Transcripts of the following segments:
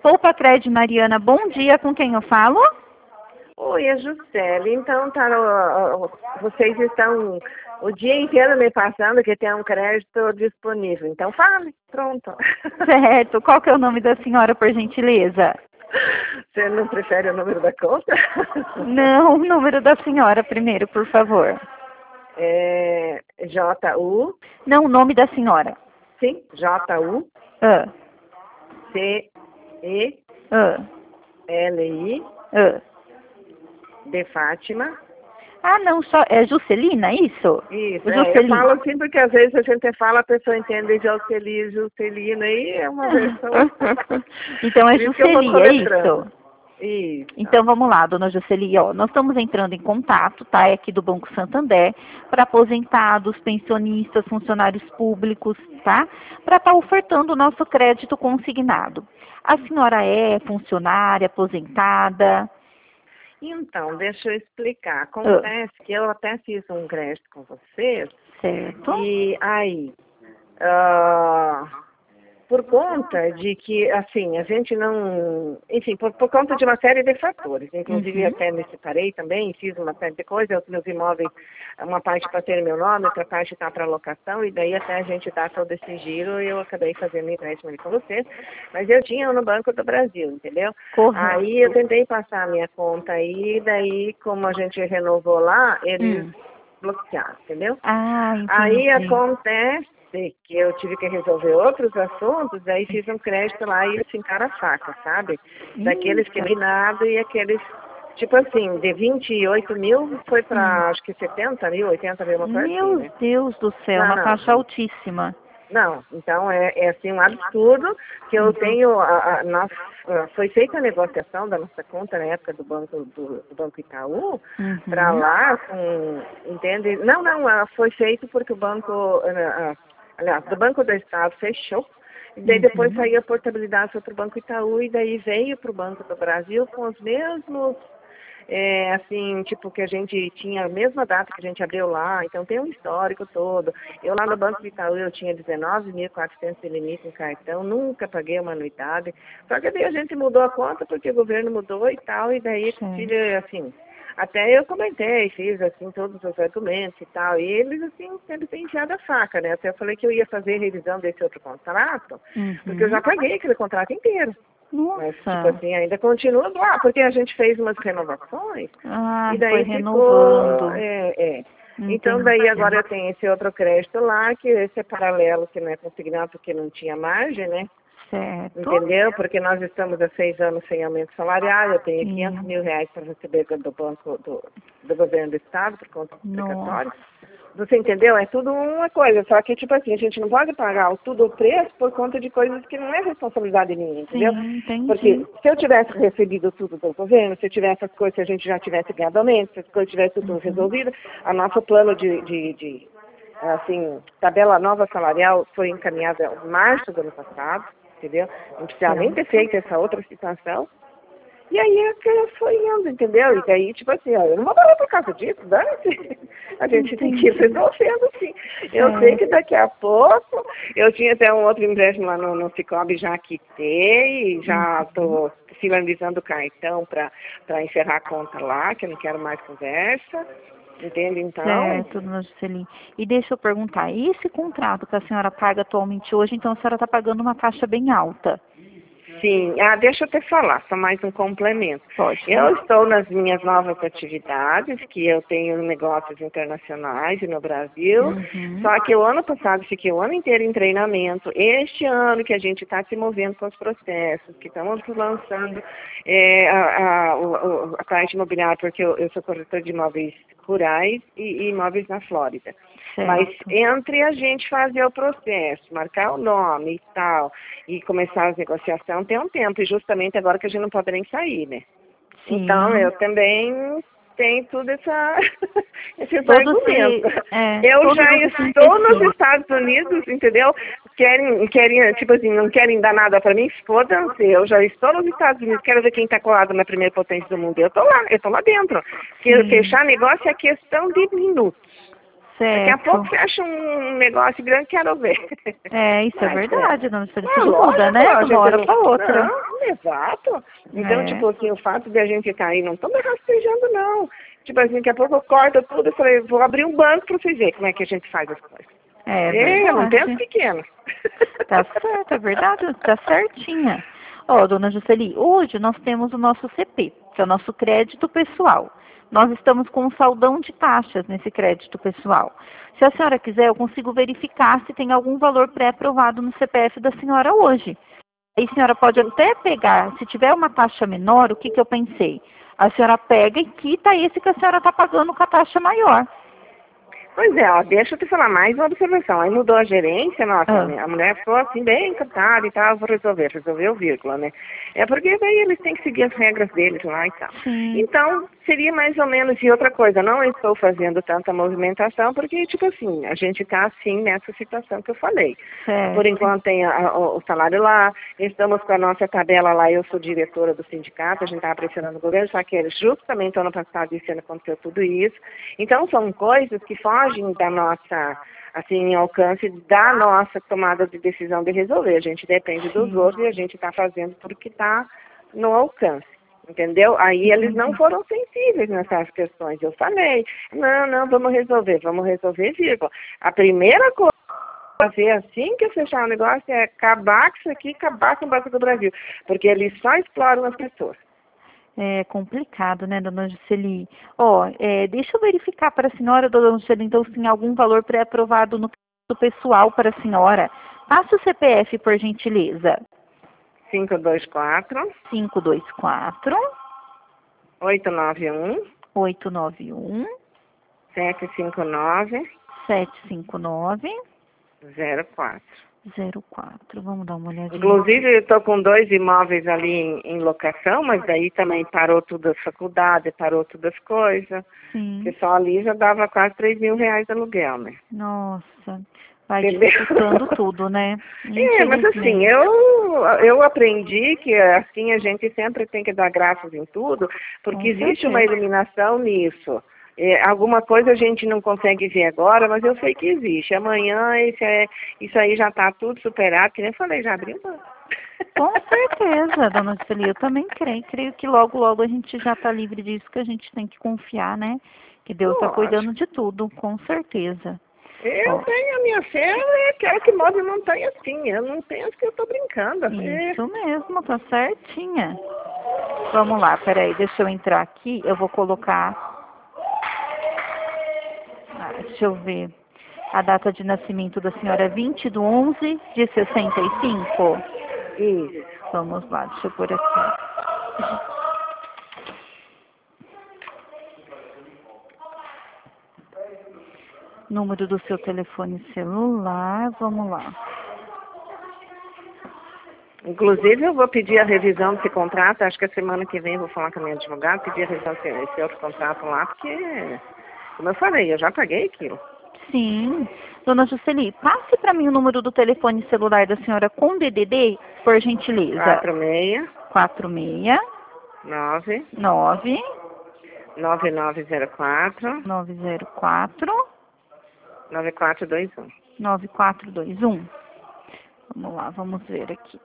Poupa Cred Mariana, bom dia, com quem eu falo? Oi, é Juscelia. Então, vocês estão o dia inteiro me passando que tem um crédito disponível. Então, fale. Pronto. Certo. Qual que é o nome da senhora, por gentileza? Você não prefere o número da conta? Não, o número da senhora primeiro, por favor. É JU. Não, o nome da senhora. Sim, JU. Ah, CELI. ah, ah. De Fátima. Ah, não, só é Juscelina, isso? Isso, eu Juscelina. falo assim porque às vezes a gente fala, a pessoa entende Jocely, Juscelina, e é uma versão. Então é Por isso que eu vou Juscelia, é isso? soletrando. Isso. Então vamos lá, dona Juscelia, ó, nós estamos entrando em contato, tá, é aqui do Banco Santander, para aposentados, pensionistas, funcionários públicos, tá, para estar ofertando o nosso crédito consignado. A senhora é funcionária, aposentada? Então, deixa eu explicar. Acontece que eu até fiz um crédito com vocês. Certo. E aí, por conta de que, assim, a gente não... Enfim, por conta de uma série de fatores. Inclusive, até me separei também, fiz uma série de coisas. Os meus imóveis, uma parte para ter meu nome, outra parte está para locação. E daí até a gente dá todo esse giro e eu acabei fazendo empréstimo ali com vocês. Mas eu tinha no Banco do Brasil, entendeu? Correto. Aí eu tentei passar a minha conta aí, daí como a gente renovou lá, eles bloquearam, entendeu? Ah, entendi. Aí acontece que eu tive que resolver outros assuntos, daí fiz um crédito lá e eles fincaram a faca, sabe? Daqueles que nem nada e aqueles, tipo assim, de 28 mil foi para acho que 70 mil, 80 mil, uma coisa assim, Meu né? Deus do céu, uma taxa altíssima. Não, então é assim um absurdo que eu tenho, foi feita a negociação da nossa conta na época do Banco Itaú, para lá, entende? Não, foi feito porque o banco, aliás, do Banco do Estado fechou, e daí depois saiu a portabilidade para o Banco Itaú, e daí veio para o Banco do Brasil com os mesmos, assim, tipo, que a gente tinha a mesma data que a gente abriu lá, então tem um histórico todo. Eu lá no Banco do Itaú eu tinha 19.400 de limite em cartão, nunca paguei uma anuidade, só que daí a gente mudou a conta porque o governo mudou e tal, e daí, assim, até eu comentei, fiz assim todos os argumentos e tal, e eles assim sempre têm enfiado a faca, né? Até eu falei que eu ia fazer revisão desse outro contrato, porque eu já paguei aquele contrato inteiro. Nossa. Mas, tipo assim, ainda continua lá, porque a gente fez umas renovações, e daí foi ficou, renovando. Então, daí agora eu tenho esse outro crédito lá, que esse é paralelo, que não é consignado porque não tinha margem, né? Certo. Entendeu? Porque nós estamos há 6 anos sem aumento salarial, eu tenho 500 mil reais para receber do banco, do governo do estado, por conta do precatório. Você entendeu? É tudo uma coisa, só que, tipo assim, a gente não pode pagar tudo o preço por conta de coisas que não é responsabilidade minha, entendeu? Sim, entendi. Porque se eu tivesse recebido tudo do governo, se eu tivesse as coisas, se a gente já tivesse ganhado aumento, se as coisas tivessem tudo resolvido, a nosso plano de assim, tabela nova salarial foi encaminhada em março do ano passado, entendeu? Não precisava nem ter feito essa outra situação. E aí é que foi indo, entendeu? E daí, tipo assim, ó, eu não vou parar por causa disso, dane-se. A gente tem que ir resolvendo, sim. Eu sei que daqui a pouco, eu tinha até um outro empréstimo lá no Sicoob, já quitei, já estou finalizando o cartão para encerrar a conta lá, que eu não quero mais conversa. Entende, então? Certo, dona Juscelina. E deixa eu perguntar, e esse contrato que a senhora paga atualmente hoje, então a senhora está pagando uma taxa bem alta? Sim, deixa eu te falar, só mais um complemento. Pode. Eu estou nas minhas novas atividades, que eu tenho negócios internacionais no Brasil, só que o ano passado fiquei o ano inteiro em treinamento. Este ano que a gente está se movendo com os processos, que estamos lançando a parte imobiliária, porque eu sou corretor de imóveis rurais e imóveis na Flórida. Certo. Mas entre a gente fazer o processo, marcar o nome e tal, e começar as negociações, tem um tempo, e justamente agora que a gente não pode nem sair, né? Sim. Então, eu também tenho tudo esses argumentos. Eu já estou nos Estados Unidos, entendeu? Querem, tipo assim, não querem dar nada para mim, foda-se, eu já estou nos Estados Unidos, quero ver quem está colado na primeira potência do mundo. Eu estou lá dentro. Fechar negócio é questão de minutos. Daqui a pouco Certo. fecha um negócio grande, quero ver. É, isso é Mas, verdade, dona Juscelino. é Tudo muda, lógico, né? a De uma gente hora não... para outra. Não, exato. Então, É, tipo assim, o fato de a gente estar aí, não estamos rastejando, não. Tipo assim, daqui a pouco eu corto tudo e falei, vou abrir um banco para você ver como é que a gente faz as coisas. é Eu não penso verdade. pequeno. Tá certo, é verdade, tá certinha. Ó, dona Jusceli, hoje nós temos o nosso CP, que é o nosso crédito pessoal. Nós estamos com um saldão de taxas nesse crédito pessoal. Se a senhora quiser, eu consigo verificar se tem algum valor pré-aprovado no CPF da senhora hoje. Aí a senhora pode até pegar, se tiver uma taxa menor, o que que eu pensei? A senhora pega e quita esse que a senhora está pagando com a taxa maior. Pois é, ó, deixa eu te falar mais uma observação. Aí mudou a gerência, nossa, Ah, a mulher ficou assim, bem encantada e tal, vou resolveu vírgula, né? É porque daí eles têm que seguir as regras deles lá e tal. sim, Então, seria mais ou menos, e outra coisa, não estou fazendo tanta movimentação, porque, tipo assim, a gente está assim nessa situação que eu falei. Por certo. enquanto tem o salário lá, estamos com a nossa tabela lá, eu sou diretora do sindicato, a gente está pressionando o governo, só que justamente ano passado esse ano aconteceu tudo isso. Então são coisas que fogem da nossa, assim, alcance da nossa tomada de decisão de resolver. A gente depende dos Sim, outros e a gente está fazendo tudo que está no alcance. Entendeu? Aí eles não entendi. foram sensíveis nessas questões. Eu falei, não, vamos resolver, vírgula. A primeira coisa fazer assim que eu fechar o negócio é acabar com isso aqui, acabar com o Banco do Brasil, porque eles só exploram as pessoas. É complicado, né, dona Jusceli? Ó, deixa eu verificar para a senhora, dona Jusceli, então, se tem algum valor pré-aprovado no crédito pessoal para a senhora. Passa o CPF, por gentileza. 524 524 891 891 759 759 04. 04. Vamos dar uma olhadinha aqui. Inclusive, eu estou com 2 imóveis ali em locação, mas daí também parou tudo as faculdades, parou todas as coisas, porque Sim. só ali já dava quase 3.000 reais de aluguel, né? Nossa, vai Entendeu? dificultando tudo, né? É, mas assim, Infelizmente. eu aprendi que assim a gente sempre tem que dar graças em tudo, porque Com existe uma certeza. iluminação nisso. Alguma coisa a gente não consegue ver agora, mas eu sei que existe. Amanhã isso aí já está tudo superado, que nem eu falei, já abriu mão. Com certeza, dona Celi, eu também creio. Creio que logo, logo a gente já está livre disso, que a gente tem que confiar, né? Que Deus está cuidando Lógico. de tudo, com certeza. Eu Ó, tenho a minha fé, é aquela que move montanha assim. Eu não penso que eu estou brincando. isso mesmo, tá certinha. Vamos lá, peraí, deixa eu entrar aqui, eu vou colocar, deixa eu ver, a data de nascimento da senhora é 20/11 de 65. Isso. Vamos lá, deixa eu pôr aqui. Número do seu telefone celular, vamos lá. Inclusive, eu vou pedir a revisão desse contrato. Acho que a semana que vem eu vou falar com a minha advogada, pedir a revisão desse outro contrato lá, porque, como eu falei, eu já paguei aquilo. Sim. Dona Jusceli, passe para mim o número do telefone celular da senhora com DDD, por gentileza. 46 46 9 9 9904 904 9421. 9421. Vamos lá, vamos ver aqui.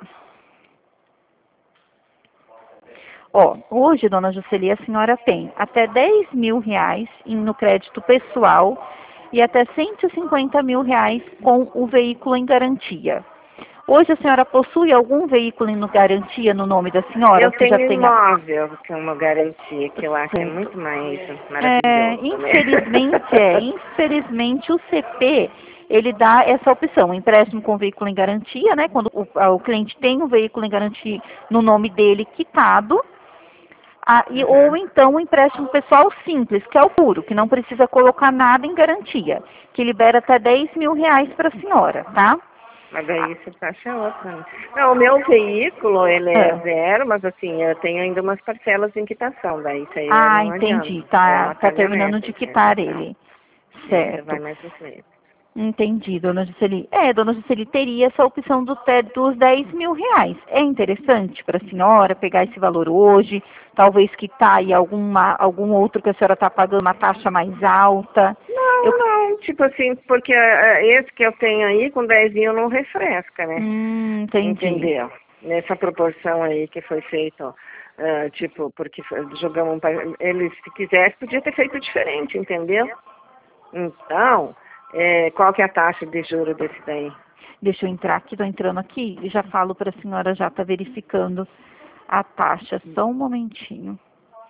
Ó, hoje, dona Jusceli, a senhora tem até 10 mil reais no crédito pessoal e até 150 mil reais com o veículo em garantia. Hoje a senhora possui algum veículo em garantia no nome da senhora? Eu Ou você já tenho tem a... imóvel, que é uma garantia, que eu acho que é Certo. muito mais maravilhoso, né? Infelizmente o CP, ele dá essa opção, empréstimo com veículo em garantia, né? Quando o cliente tem um veículo em garantia no nome dele quitado, ou Uhum. então o empréstimo pessoal simples, que é o puro, que não precisa colocar nada em garantia, que libera até 10 mil reais para a senhora, tá? Mas daí você taxa outra, né? Não, o meu veículo, ele é Ah, zero, mas assim, eu tenho ainda umas parcelas em quitação, daí isso aí não adianta. entendi, É tá, uma tá terminando de caminhonete, quitar tá. ele, E ainda vai certo. mais uns meses. Entendi, dona Jusceli. Dona Jusceli, teria essa opção dos 10 mil reais. É interessante para a senhora pegar esse valor hoje, talvez quitar aí algum outro que a senhora está pagando uma taxa mais alta. Não, tipo assim, porque esse que eu tenho aí, com 10 mil, não refresca, né? Entendi. Entendeu? Nessa proporção aí que foi feito, tipo, porque jogamos, ele, se quisesse, podia ter feito diferente, entendeu? Então, qual que é a taxa de juros desse daí? Deixa eu entrar aqui, tô entrando aqui e já falo para a senhora, já tá verificando a taxa. Só um momentinho.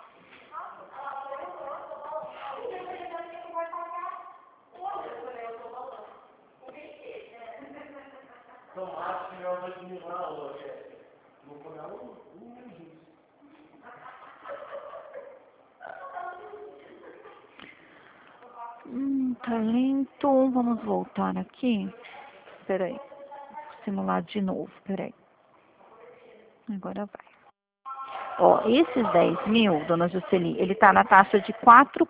Tá lento. Vamos voltar aqui. Espera aí. Vou simular de novo. Espera aí. Agora vai. Ó, esses 10 mil, dona Jusceli, ele tá na taxa de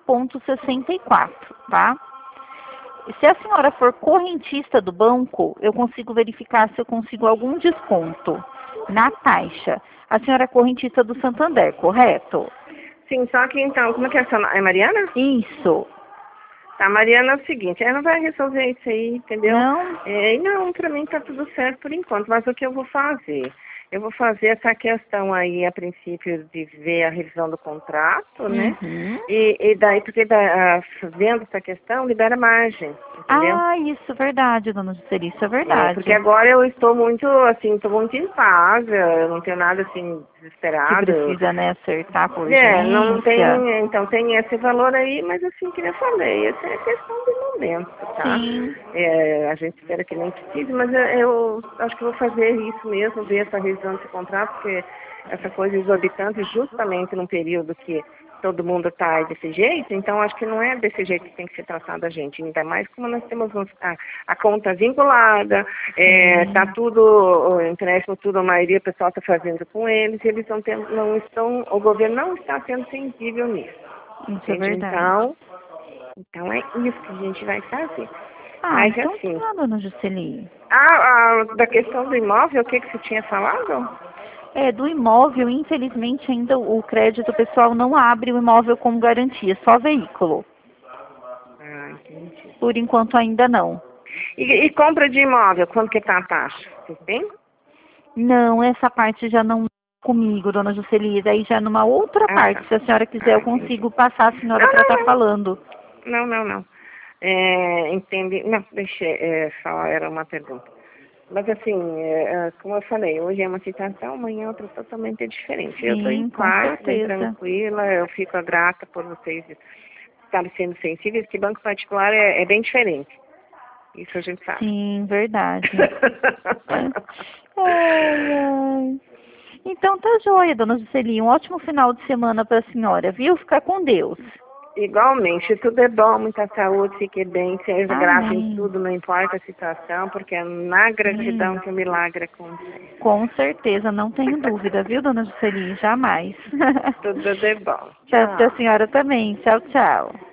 4,64, tá? E se a senhora for correntista do banco, eu consigo verificar se eu consigo algum desconto na taxa. A senhora é correntista do Santander, correto? Sim, só que então, como é que é a sua... É Mariana? Isso. Tá, Mariana, é o seguinte, ela vai resolver isso aí, entendeu? Não? Não, pra mim tá tudo certo por enquanto, mas o que eu vou fazer? Eu vou fazer essa questão aí, a princípio, de ver a revisão do contrato, né? Uhum. E daí, porque vendo essa questão, libera margem, entendeu? Ah, isso, verdade, dona Jusceli, isso é verdade. Porque agora eu estou muito, assim, estou muito em paz, eu não tenho nada, assim, Que desesperado. precisa, né, acertar por urgência. Não tem, então tem esse valor aí, mas assim, que eu falei, essa é questão do momento, tá? Sim. A gente espera que nem precise, mas eu acho que vou fazer isso mesmo, ver essa revisão desse contrato, porque essa coisa exorbitante justamente num período que todo mundo está desse jeito, então acho que não é desse jeito que tem que ser tratado a gente, ainda mais como nós temos a conta vinculada, está tudo, o empréstimo, tudo, a maioria do pessoal está fazendo com eles, e eles não estão, o governo não está sendo sensível nisso. Isso é verdade. Então é isso que a gente vai fazer. Ah, Mas então assim, tá, dona Jusceli. da questão do imóvel, o que você tinha falado? Do imóvel, infelizmente, ainda o crédito pessoal não abre o imóvel como garantia, só veículo. Ah, entendi. Por enquanto ainda não. E compra de imóvel, quanto que tá a taxa? Você tem? Não, essa parte já não comigo, dona Jusceli. Daí já numa outra parte, Tá. se a senhora quiser, eu Entendi. consigo passar a senhora para estar falando. Não. Entendi. Não, deixa, só era uma pergunta. Mas assim, como eu falei, hoje é uma situação, amanhã é outra totalmente diferente. Eu estou em Sim, com paz, bem certeza. tranquila, eu fico grata por vocês estarem sendo sensíveis, que banco particular é bem diferente. Isso a gente sabe. Sim, verdade. Ai. Então tá joia, dona Jusceli. Um ótimo final de semana para a senhora, viu? Fica com Deus. Igualmente, tudo é bom, muita saúde, fique bem, seja grata em Amém. tudo, não importa a situação, porque é na gratidão que o milagre acontece. Com certeza, não tenho dúvida, viu, dona Jusceli? Jamais. Tudo de bom. Para a Tchau. senhora também. Tchau, tchau.